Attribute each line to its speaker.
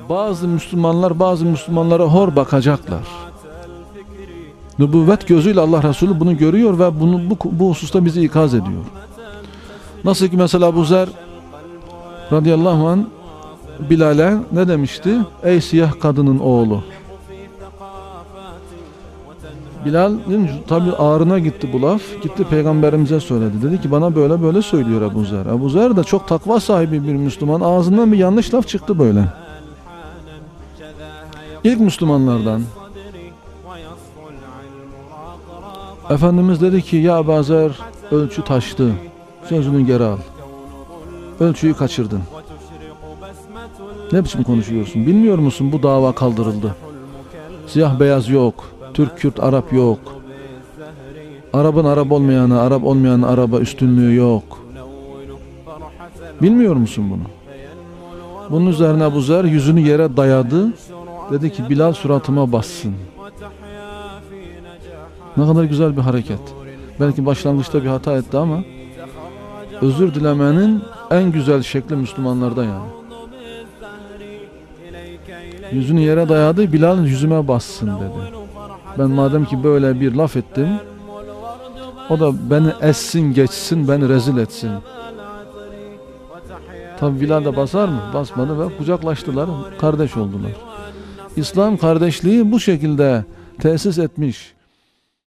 Speaker 1: bazı Müslümanlar bazı Müslümanlara hor bakacaklar. Nübüvvet gözüyle Allah Resulü bunu görüyor ve bu hususta bizi ikaz ediyor. Nasıl ki mesela Ebu Zer radıyallahu anh Bilal'e ne demişti? Ey siyah kadının oğlu. Bilal'in tabi ağrına gitti bu laf. Gitti peygamberimize söyledi. Dedi ki bana böyle böyle söylüyor Ebu Zer. Ebu Zer de çok takva sahibi bir Müslüman. Ağzından bir yanlış laf çıktı böyle. İlk Müslümanlardan. Efendimiz dedi ki ya Ebu Zer ölçü taştı. Sözünü geri al. Ölçüyü kaçırdın. Ne biçim konuşuyorsun? Bilmiyor musun bu dava kaldırıldı. Siyah beyaz yok. Türk, Kürt, Arap yok. Arap'ın Arap olmayana, Arap olmayanın Arap'a üstünlüğü yok. Bilmiyor musun bunu? Bunun üzerine Ebu Zer yüzünü yere dayadı. Dedi ki Bilal suratıma bassın. Ne kadar güzel bir hareket. Belki başlangıçta bir hata etti ama özür dilemenin en güzel şekli Müslümanlarda yani. Yüzünü yere dayadı, Bilal yüzüme bassın dedi. Ben madem ki böyle bir laf ettim, o da beni essin geçsin, beni rezil etsin. Tabi Bilal de basar mı? Basmadı ve kucaklaştılar, kardeş oldular. İslam kardeşliği bu şekilde tesis etmiş.